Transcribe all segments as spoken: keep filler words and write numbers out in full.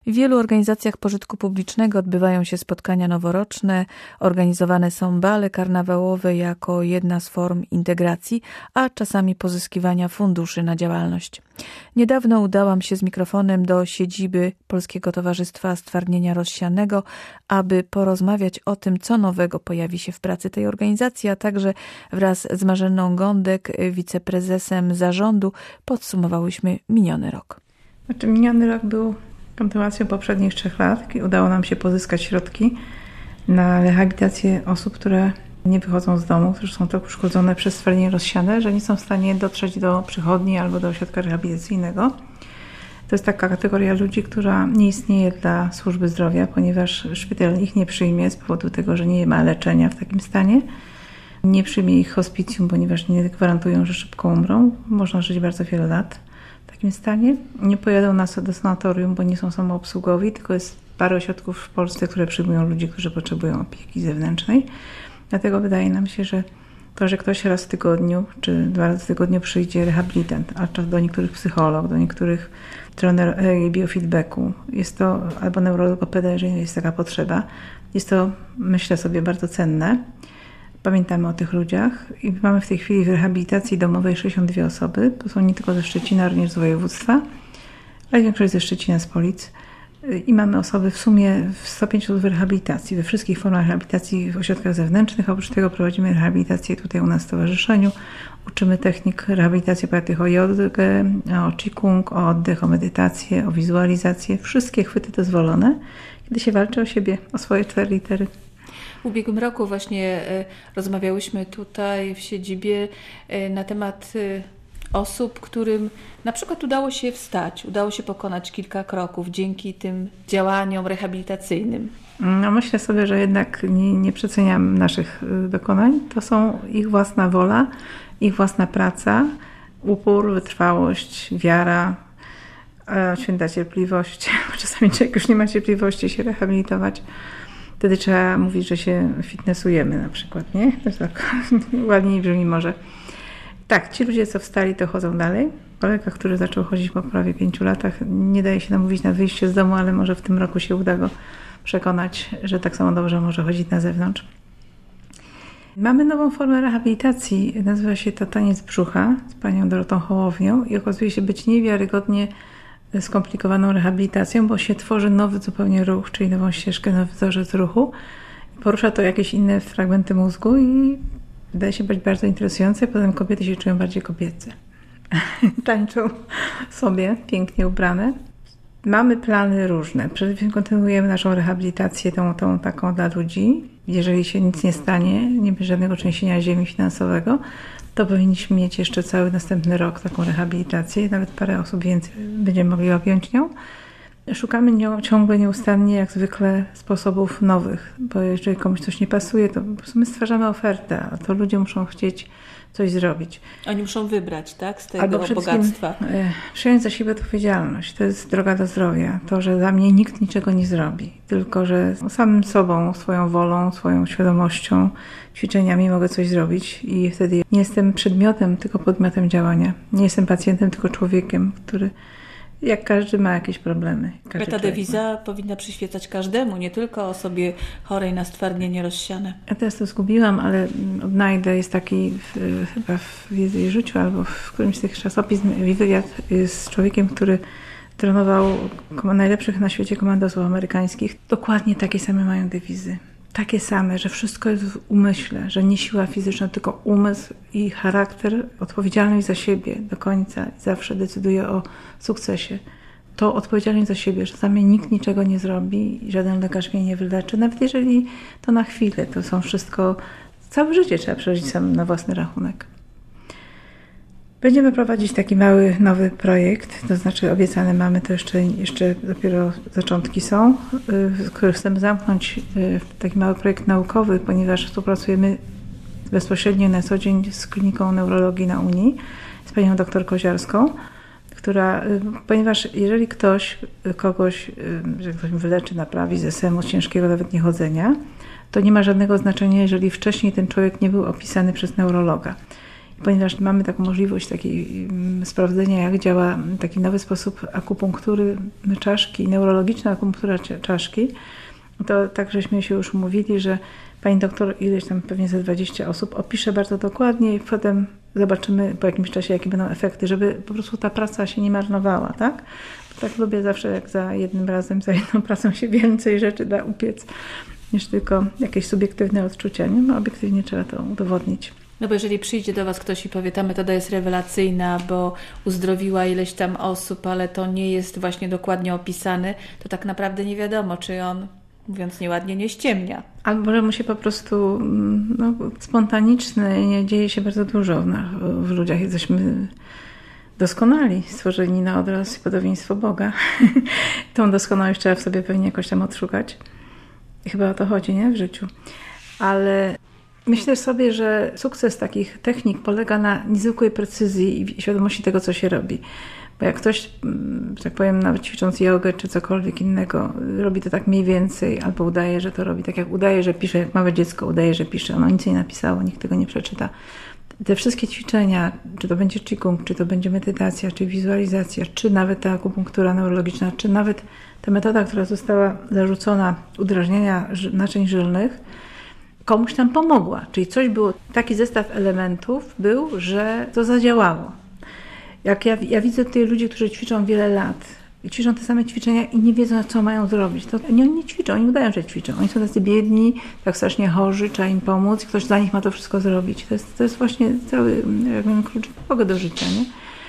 W wielu organizacjach pożytku publicznego odbywają się spotkania noworoczne, organizowane są bale karnawałowe jako jedna z form integracji, a czasami pozyskiwania funduszy na działalność. Niedawno udałam się z mikrofonem do siedziby Polskiego Towarzystwa Stwardnienia Rozsianego, aby porozmawiać o tym, co nowego pojawi się w pracy tej organizacji, a także wraz z Marzenną Gądek, wiceprezesem zarządu, podsumowałyśmy miniony rok. Znaczy, miniony rok był kontynuacją poprzednich trzech lat. Udało nam się pozyskać środki na rehabilitację osób, które nie wychodzą z domu, które są tak uszkodzone przez stwardnienie rozsiane, że nie są w stanie dotrzeć do przychodni albo do ośrodka rehabilitacyjnego. To jest taka kategoria ludzi, która nie istnieje dla służby zdrowia, ponieważ szpital ich nie przyjmie z powodu tego, że nie ma leczenia w takim stanie. Nie przyjmie ich hospicjum, ponieważ nie gwarantują, że szybko umrą. Można żyć bardzo wiele lat w takim stanie. Nie pojadą nas do sanatorium, bo nie są samoobsługowi, tylko jest parę ośrodków w Polsce, które przyjmują ludzi, którzy potrzebują opieki zewnętrznej. Dlatego wydaje nam się, że to, że ktoś raz w tygodniu czy dwa razy w tygodniu przyjdzie rehabilitant, a do niektórych psycholog, do niektórych trener biofeedbacku, jest to albo neurologopeda, jeżeli jest taka potrzeba. Jest to, myślę sobie, bardzo cenne. Pamiętamy o tych ludziach i mamy w tej chwili w rehabilitacji domowej sześćdziesiąt dwie osoby. To są nie tylko ze Szczecina, również z województwa, ale większość ze Szczecina, z Polic. I mamy osoby w sumie w sto pięć osób w rehabilitacji, we wszystkich formach rehabilitacji w ośrodkach zewnętrznych. Oprócz tego prowadzimy rehabilitację tutaj u nas w stowarzyszeniu. Uczymy technik rehabilitacji opartych o jogę, o qigong, o oddech, o medytację, o wizualizację. Wszystkie chwyty dozwolone, kiedy się walczy o siebie, o swoje cztery litery. W ubiegłym roku właśnie rozmawiałyśmy tutaj w siedzibie na temat osób, którym na przykład udało się wstać, udało się pokonać kilka kroków dzięki tym działaniom rehabilitacyjnym. No myślę sobie, że jednak nie, nie przeceniam naszych dokonań. To są ich własna wola, ich własna praca, upór, wytrwałość, wiara, święta cierpliwość. Czasami człowiek już nie ma cierpliwości się rehabilitować. Wtedy trzeba mówić, że się fitnessujemy na przykład, nie? To jest tak ładniej brzmi może. Tak, ci ludzie, co wstali, to chodzą dalej. Kolega, który zaczął chodzić po prawie pięciu latach, nie daje się namówić na wyjście z domu, ale może w tym roku się uda go przekonać, że tak samo dobrze może chodzić na zewnątrz. Mamy nową formę rehabilitacji, nazywa się to taniec brzucha z panią Dorotą Hołownią i okazuje się być niewiarygodnie skomplikowaną rehabilitacją, bo się tworzy nowy zupełnie ruch, czyli nową ścieżkę, nowy wzorzec ruchu. Porusza to jakieś inne fragmenty mózgu i wydaje się być bardzo interesujące. Potem kobiety się czują bardziej kobiece. Tańczą sobie, pięknie ubrane. Mamy plany różne. Przede wszystkim kontynuujemy naszą rehabilitację, tą, tą taką dla ludzi. Jeżeli się nic nie stanie, nie będzie żadnego trzęsienia ziemi finansowego, to powinniśmy mieć jeszcze cały następny rok taką rehabilitację. Nawet parę osób więcej będziemy mogli objąć nią. Szukamy nią ciągle, nieustannie, jak zwykle, sposobów nowych, bo jeżeli komuś coś nie pasuje, to po prostu my stwarzamy ofertę, a to ludzie muszą chcieć coś zrobić. Oni muszą wybrać, tak, z tego bogactwa. E, przyjąć za siebie odpowiedzialność. To jest droga do zdrowia. To, że dla mnie nikt niczego nie zrobi, tylko że samym sobą, swoją wolą, swoją świadomością, ćwiczeniami mogę coś zrobić i wtedy nie jestem przedmiotem, tylko podmiotem działania. Nie jestem pacjentem, tylko człowiekiem, który jak każdy ma jakieś problemy. Każdy Ta dewiza powinna przyświecać każdemu, nie tylko osobie chorej na stwardnienie rozsiane. Ja teraz to zgubiłam, ale odnajdę, jest taki w, chyba w Wiedzy i Życiu albo w którymś z tych czasopism wywiad z człowiekiem, który trenował najlepszych na świecie komandosów amerykańskich. Dokładnie takie same mają dewizy. Takie same, że wszystko jest w umyśle, że nie siła fizyczna, tylko umysł i charakter, odpowiedzialność za siebie do końca i zawsze decyduje o sukcesie. To odpowiedzialność za siebie, że za mnie nikt niczego nie zrobi i żaden lekarz mnie nie wyleczy, nawet jeżeli to na chwilę, to są wszystko, całe życie trzeba przeżyć sam na własny rachunek. Będziemy prowadzić taki mały, nowy projekt, to znaczy obiecane mamy, to jeszcze, jeszcze dopiero zaczątki są, który chcemy zamknąć taki mały projekt naukowy, ponieważ współpracujemy bezpośrednio na co dzień z kliniką neurologii na Unii, z panią doktor Koziarską, która, ponieważ jeżeli ktoś kogoś, że ktoś wyleczy, naprawi z es emu, z ciężkiego nawet niechodzenia, to nie ma żadnego znaczenia, jeżeli wcześniej ten człowiek nie był opisany przez neurologa. Ponieważ mamy taką możliwość takiej sprawdzenia, jak działa taki nowy sposób akupunktury czaszki, neurologiczna akupunktura czaszki, to tak żeśmy się już umówili, że pani doktor, ileś tam pewnie ze dwadzieścia osób, opisze bardzo dokładnie i potem zobaczymy po jakimś czasie, jakie będą efekty, żeby po prostu ta praca się nie marnowała, tak? Bo tak lubię zawsze, jak za jednym razem, za jedną pracą się więcej rzeczy da upiec, niż tylko jakieś subiektywne odczucia. Nie? No, obiektywnie trzeba to udowodnić. No bo jeżeli przyjdzie do Was ktoś i powie, ta metoda jest rewelacyjna, bo uzdrowiła ileś tam osób, ale to nie jest właśnie dokładnie opisane, to tak naprawdę nie wiadomo, czy on, mówiąc nieładnie, nie ściemnia. Albo może mu się po prostu no, spontaniczne, nie dzieje się bardzo dużo w, w ludziach. Jesteśmy doskonali, stworzeni na obraz i podobieństwo Boga. Tą doskonałość trzeba w sobie pewnie jakoś tam odszukać. I chyba o to chodzi, nie? W życiu. Ale myślę sobie, że sukces takich technik polega na niezwykłej precyzji i świadomości tego, co się robi. Bo jak ktoś, że tak powiem, nawet ćwicząc jogę czy cokolwiek innego, robi to tak mniej więcej, albo udaje, że to robi, tak jak udaje, że pisze, jak małe dziecko udaje, że pisze, ono nic nie napisało, nikt tego nie przeczyta. Te wszystkie ćwiczenia, czy to będzie qigong, czy to będzie medytacja, czy wizualizacja, czy nawet ta akupunktura neurologiczna, czy nawet ta metoda, która została zarzucona udrażnienia naczyń żylnych, komuś tam pomogła. Czyli coś było, taki zestaw elementów był, że to zadziałało. Jak ja, ja widzę tutaj ludzi, którzy ćwiczą wiele lat i ćwiczą te same ćwiczenia i nie wiedzą, co mają zrobić. To oni nie ćwiczą, oni udają, że ćwiczą. Oni są tacy biedni, tak strasznie chorzy, trzeba im pomóc. Ktoś za nich ma to wszystko zrobić. To jest, to jest właśnie cały jakby, klucz do życia. Nie?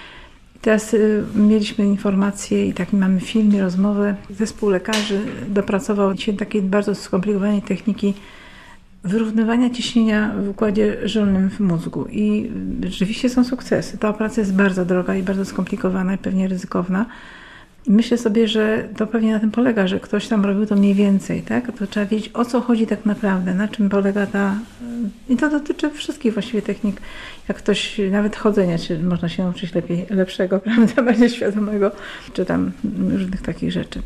Teraz y, mieliśmy informacje i taki mamy film i rozmowę. Zespół lekarzy dopracował się takiej bardzo skomplikowanej techniki wyrównywania ciśnienia w układzie żylnym w mózgu. I rzeczywiście są sukcesy. Ta operacja jest bardzo droga i bardzo skomplikowana i pewnie ryzykowna. I myślę sobie, że to pewnie na tym polega, że ktoś tam robił to mniej więcej, tak? To trzeba wiedzieć, o co chodzi tak naprawdę, na czym polega ta... I to dotyczy wszystkich właściwie technik. Jak ktoś, nawet chodzenia, czy można się nauczyć lepiej, lepszego, prawda, bardziej świadomego, czy tam różnych takich rzeczy.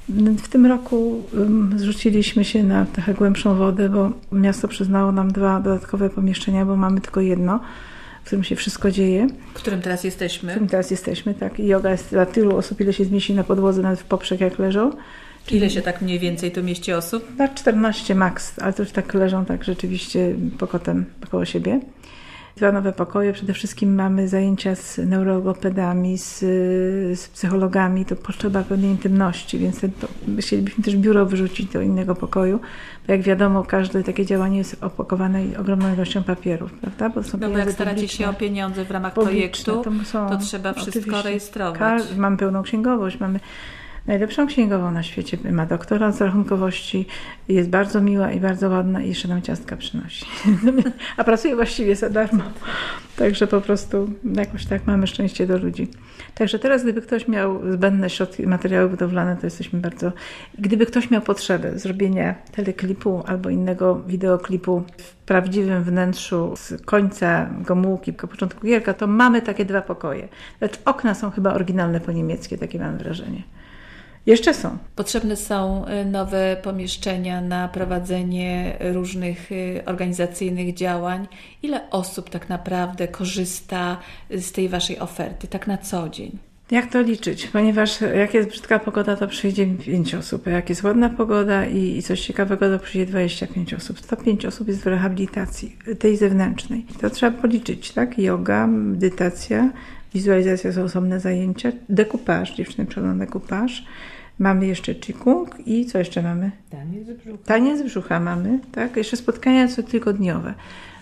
W tym roku zrzuciliśmy się na trochę głębszą wodę, bo miasto przyznało nam dwa dodatkowe pomieszczenia, bo mamy tylko jedno, w którym się wszystko dzieje. W którym teraz jesteśmy. W którym teraz jesteśmy, tak. I joga jest dla tylu osób, ile się zmieści na podłodze, nawet w poprzek jak leżą. Czyli ile się tak mniej więcej tu mieści osób? Na czternaście maks, ale to już tak leżą tak rzeczywiście pokotem koło siebie. Dwa nowe pokoje. Przede wszystkim mamy zajęcia z neurologopedami, z, z psychologami. To potrzeba pewnej intymności, więc to, chcielibyśmy też biuro wyrzucić do innego pokoju. Bo jak wiadomo, każde takie działanie jest opakowane ogromną ilością papierów, prawda? Bo, są no bo jak staracie się o pieniądze w ramach projektu, to, są, to trzeba wszystko rejestrować. Mamy pełną księgowość, mamy najlepszą księgową na świecie, ma doktorat z rachunkowości, jest bardzo miła i bardzo ładna i jeszcze nam ciastka przynosi. A pracuje właściwie za darmo. Także po prostu jakoś tak mamy szczęście do ludzi. Także teraz, gdyby ktoś miał zbędne środki, materiały budowlane, to jesteśmy bardzo... Gdyby ktoś miał potrzebę zrobienia teleklipu albo innego wideoklipu w prawdziwym wnętrzu z końca Gomułki, po początku Gierka, to mamy takie dwa pokoje. Lecz okna są chyba oryginalne po niemieckie, takie mam wrażenie. Jeszcze są. Potrzebne są nowe pomieszczenia na prowadzenie różnych organizacyjnych działań. Ile osób tak naprawdę korzysta z tej waszej oferty, tak na co dzień? Jak to liczyć? Ponieważ jak jest brzydka pogoda, to przyjdzie pięć osób, a jak jest ładna pogoda i, i coś ciekawego, to przyjdzie dwadzieścia pięć osób. sto pięć osób jest w rehabilitacji, tej zewnętrznej. To trzeba policzyć, tak? Joga, medytacja, wizualizacja są osobne zajęcia, dekupaż, dziewczyny przychodzą na dekupaż. Mamy jeszcze qigong i co jeszcze mamy? Taniec brzucha. Taniec brzucha mamy, tak? Jeszcze spotkania co tygodniowe.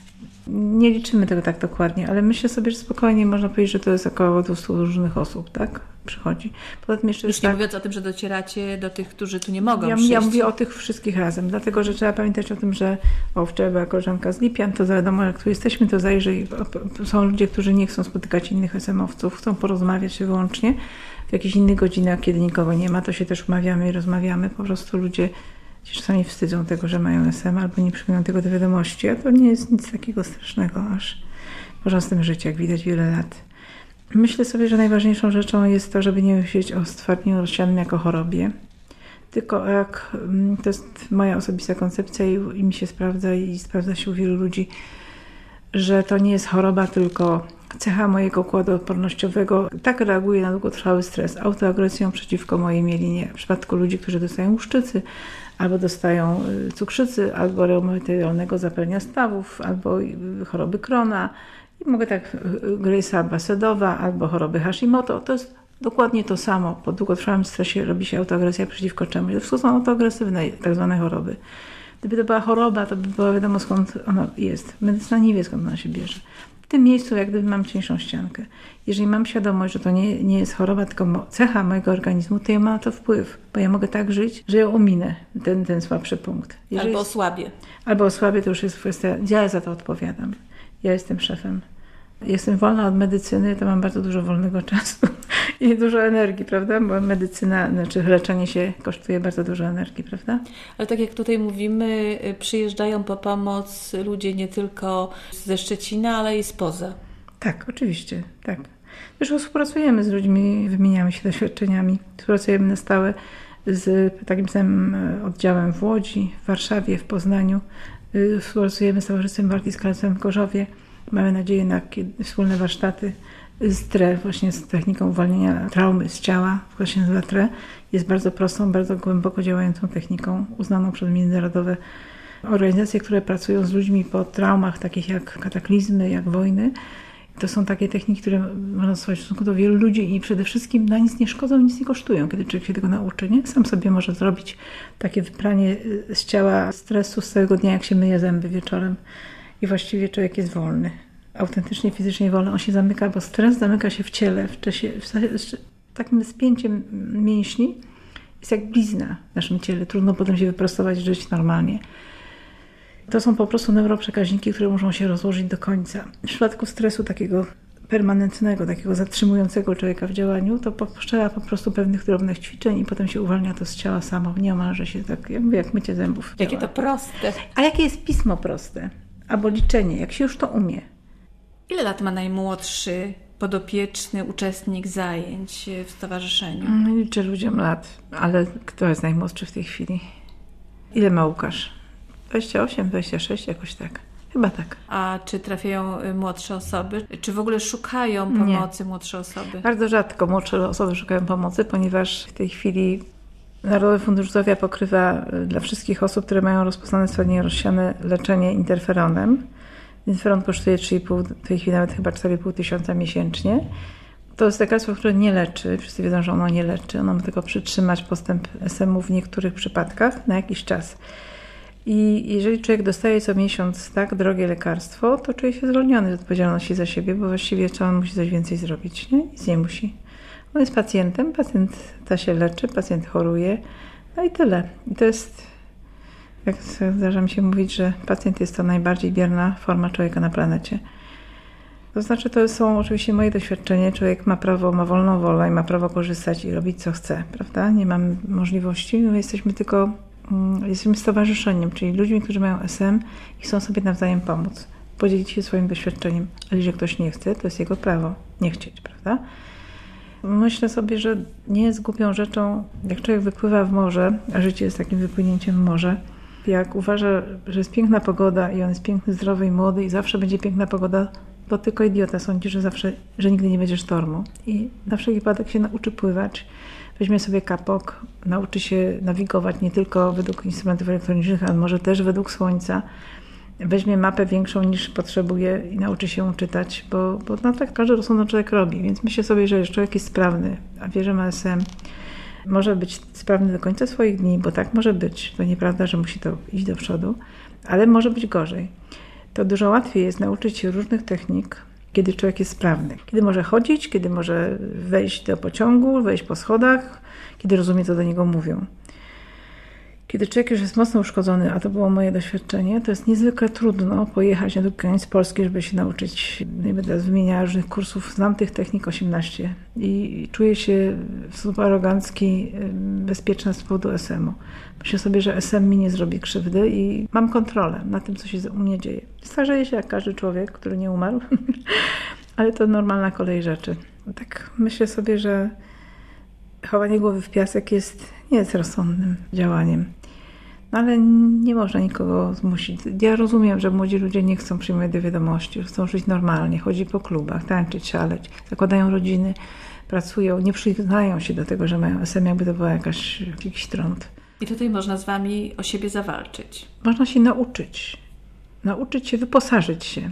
Nie liczymy tego tak dokładnie, ale myślę sobie, że spokojnie można powiedzieć, że to jest około dwieście różnych osób, tak? Przychodzi. Poza tym jeszcze Już jest nie tak, mówiąc o tym, że docieracie do tych, którzy tu nie mogą ja, przyjść. ja mówię o tych wszystkich razem, dlatego, że trzeba pamiętać o tym, że o, wczoraj była koleżanka z Lipian, to wiadomo, jak tu jesteśmy, to zajrzyj. Są ludzie, którzy nie chcą spotykać innych es em owców, chcą porozmawiać się wyłącznie w jakichś innych godzinach, kiedy nikogo nie ma, to się też umawiamy i rozmawiamy. Po prostu ludzie się czasami wstydzą tego, że mają es em albo nie przyjmują tego do wiadomości, a to nie jest nic takiego strasznego, aż można z tym żyć, jak widać, wiele lat. Myślę sobie, że najważniejszą rzeczą jest to, żeby nie myśleć o stwardnieniu rozsianym jako chorobie, tylko jak, to jest moja osobista koncepcja i, i mi się sprawdza i sprawdza się u wielu ludzi, że to nie jest choroba, tylko cecha mojego układu odpornościowego. Tak reaguje na długotrwały stres autoagresją przeciwko mojej mielinie. W przypadku ludzi, którzy dostają łuszczycy, albo dostają cukrzycy, albo reumatycznego zapalenia stawów, albo choroby Crohna. I mogę tak, Grace'a Basedowa, albo choroby Hashimoto. To jest dokładnie to samo. Po długotrwałym stresie robi się autoagresja przeciwko czemuś. To wszystko są autoagresywne tak zwane choroby. Gdyby to była choroba, to by było wiadomo, skąd ona jest. Medycyna nie wie, skąd ona się bierze. W tym miejscu jak gdyby mam cieńszą ściankę. Jeżeli mam świadomość, że to nie, nie jest choroba, tylko cecha mojego organizmu, to ja mam na to wpływ. Bo ja mogę tak żyć, że ją ominę, ten, ten słabszy punkt. Jeżeli albo osłabię. Albo osłabię, to już jest kwestia, ja za to odpowiadam. Ja jestem szefem. Jestem wolna od medycyny, to mam bardzo dużo wolnego czasu i dużo energii, prawda? Bo medycyna, znaczy leczenie się kosztuje bardzo dużo energii, prawda? Ale tak jak tutaj mówimy, przyjeżdżają po pomoc ludzie nie tylko ze Szczecina, ale i spoza. Tak, oczywiście, tak. Już współpracujemy z ludźmi, wymieniamy się doświadczeniami. Współpracujemy na stałe z takim samym oddziałem w Łodzi, w Warszawie, w Poznaniu. Współpracujemy z Towarzystwem Walki z Kalectwem w Gorzowie. Mamy nadzieję na wspólne warsztaty z T R E, właśnie z techniką uwalniania traumy z ciała, to się nazywa T R E. Jest bardzo prostą, bardzo głęboko działającą techniką, uznaną przez międzynarodowe organizacje, które pracują z ludźmi po traumach takich jak kataklizmy, jak wojny. To są takie techniki, które można stosować w stosunku do wielu ludzi i przede wszystkim na nic nie szkodzą, nic nie kosztują, kiedy człowiek się tego nauczy. Nie? Sam sobie może zrobić takie wypranie z ciała stresu z całego dnia, jak się myje zęby wieczorem. I właściwie człowiek jest wolny, autentycznie fizycznie wolny. On się zamyka, bo stres zamyka się w ciele, w czasie, w takim spięciem mięśni. Jest jak blizna w naszym ciele. Trudno potem się wyprostować, żyć normalnie. To są po prostu neuroprzekaźniki, które muszą się rozłożyć do końca. W przypadku stresu takiego permanentnego, takiego zatrzymującego człowieka w działaniu, to potrzeba po prostu pewnych drobnych ćwiczeń i potem się uwalnia to z ciała samo. Nieomalże się tak, jak mówię, jak mycie zębów. Jakie to proste. A jakie jest pismo proste? Albo liczenie, jak się już to umie. Ile lat ma najmłodszy podopieczny uczestnik zajęć w stowarzyszeniu? Liczę ludziom lat, ale kto jest najmłodszy w tej chwili? Ile ma Łukasz? dwadzieścia osiem, dwadzieścia sześć, jakoś tak. Chyba tak. A czy trafiają młodsze osoby? Czy w ogóle szukają pomocy Nie. młodsze osoby? Bardzo rzadko młodsze osoby szukają pomocy, ponieważ w tej chwili Narodowy Fundusz Zdrowia pokrywa dla wszystkich osób, które mają rozpoznane stwardnienie rozsiane, leczenie interferonem. Interferon kosztuje trzy i pół, w tej chwili nawet chyba cztery i pół tysiąca miesięcznie. To jest lekarstwo, które nie leczy. Wszyscy wiedzą, że ono nie leczy. Ono ma tylko przytrzymać postęp es emu w niektórych przypadkach na jakiś czas. I jeżeli człowiek dostaje co miesiąc tak drogie lekarstwo, to czuje się zwolniony z odpowiedzialności za siebie, bo właściwie co on musi coś więcej zrobić, nie? Nic nie musi. On jest pacjentem, pacjent ta się leczy, pacjent choruje, no i tyle. I to jest, jak zdarza mi się mówić, że pacjent jest to najbardziej bierna forma człowieka na planecie. To znaczy, to są oczywiście moje doświadczenie. Człowiek ma prawo, ma wolną wolę i ma prawo korzystać i robić co chce, prawda? Nie mam możliwości, my jesteśmy tylko, jesteśmy stowarzyszeniem, czyli ludźmi, którzy mają es em i chcą sobie nawzajem pomóc, podzielić się swoim doświadczeniem. Ale jeżeli ktoś nie chce, to jest jego prawo nie chcieć, prawda? Myślę sobie, że nie jest głupią rzeczą, jak człowiek wypływa w morze, a życie jest takim wypłynięciem w morze, jak uważa, że jest piękna pogoda i on jest piękny, zdrowy i młody i zawsze będzie piękna pogoda, bo tylko idiota sądzi, że zawsze, że nigdy nie będzie sztormu. I na wszelki wypadek się nauczy pływać, weźmie sobie kapok, nauczy się nawigować nie tylko według instrumentów elektronicznych, ale może też według słońca, weźmie mapę większą niż potrzebuje i nauczy się czytać, bo, bo no tak każdy rozsądny człowiek robi. Więc myślę sobie, że jeżeli człowiek jest sprawny, a wie, że ma es em, może być sprawny do końca swoich dni, bo tak może być. To nieprawda, że musi to iść do przodu, ale może być gorzej. To dużo łatwiej jest nauczyć się różnych technik, kiedy człowiek jest sprawny. Kiedy może chodzić, kiedy może wejść do pociągu, wejść po schodach, kiedy rozumie, co do niego mówią. Kiedy człowiek już jest mocno uszkodzony, a to było moje doświadczenie, to jest niezwykle trudno pojechać na drugi koniec Polski, żeby się nauczyć. Nie będę wymieniała różnych kursów, znam tych technik osiemnaście i czuję się w sposób arogancki bezpieczna z powodu es emu. Myślę sobie, że es em mi nie zrobi krzywdy i mam kontrolę nad tym, co się u mnie dzieje. Starzeję się jak każdy człowiek, który nie umarł, ale to normalna kolej rzeczy. Tak myślę sobie, że chowanie głowy w piasek jest, nie jest rozsądnym działaniem. No ale nie można nikogo zmusić. Ja rozumiem, że młodzi ludzie nie chcą przyjmować do wiadomości, chcą żyć normalnie, chodzić po klubach, tańczyć, szaleć, zakładają rodziny, pracują, nie przyznają się do tego, że mają S M, jakby to była jakaś, jakiś trąd. I tutaj można z wami o siebie zawalczyć. Można się nauczyć. Nauczyć się, wyposażyć się.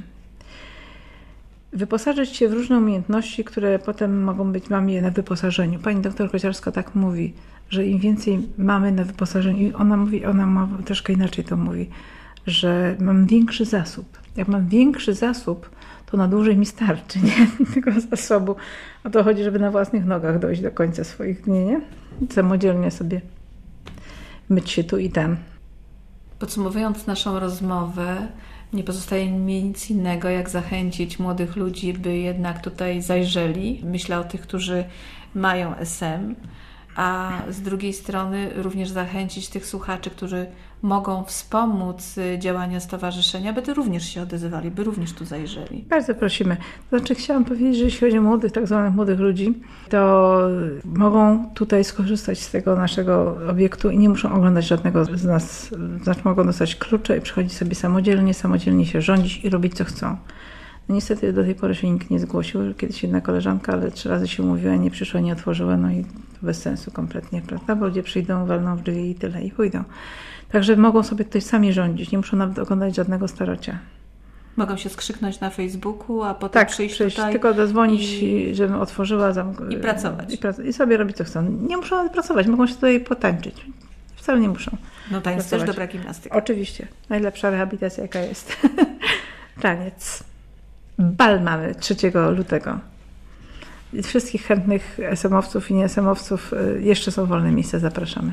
Wyposażyć się w różne umiejętności, które potem mogą być, mamy je na wyposażeniu. Pani doktor Koziarska tak mówi, że im więcej mamy na wyposażeniu, i ona mówi, ona ma troszkę inaczej to mówi, że mam większy zasób. Jak mam większy zasób, to na dłużej mi starczy, nie? Tego zasobu. O to chodzi, żeby na własnych nogach dojść do końca swoich dni, nie? Samodzielnie sobie myć się tu i tam. Podsumowując naszą rozmowę, nie pozostaje mi nic innego, jak zachęcić młodych ludzi, by jednak tutaj zajrzeli. Myślę o tych, którzy mają S M, a z drugiej strony również zachęcić tych słuchaczy, którzy mogą wspomóc działania stowarzyszenia, by to również się odezwali, by również tu zajrzeli. Bardzo prosimy. To znaczy chciałam powiedzieć, że jeśli chodzi o młodych, tak zwanych młodych ludzi, to mogą tutaj skorzystać z tego naszego obiektu i nie muszą oglądać żadnego z nas. Znaczy mogą dostać klucze i przychodzić sobie samodzielnie, samodzielnie się rządzić i robić co chcą. No niestety do tej pory się nikt nie zgłosił. Kiedyś jedna koleżanka, ale trzy razy się umówiła, nie przyszła, nie otworzyła, no i to bez sensu kompletnie, prawda? Bo ludzie przyjdą, walną w drzwi i tyle i pójdą. Także mogą sobie tutaj sami rządzić, nie muszą nawet oglądać żadnego starocia. Mogą się skrzyknąć na Facebooku, a potem tak, przyjść, przyjść tutaj tylko dozwonić, i... żebym otworzyła zamk- i pracować. I, prac- I sobie robić co chcą. Nie muszą nawet pracować, mogą się tutaj potańczyć. Wcale nie muszą. No to jest też dobra gimnastyka. Oczywiście. Najlepsza rehabilitacja jaka jest. Taniec. Bal mamy trzeciego lutego. I wszystkich chętnych es em owców i nie es em owców jeszcze są wolne miejsca, zapraszamy.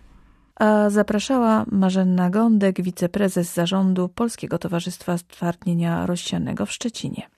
A zapraszała Marzena Gądek, wiceprezes zarządu Polskiego Towarzystwa Stwardnienia Rozsianego w Szczecinie.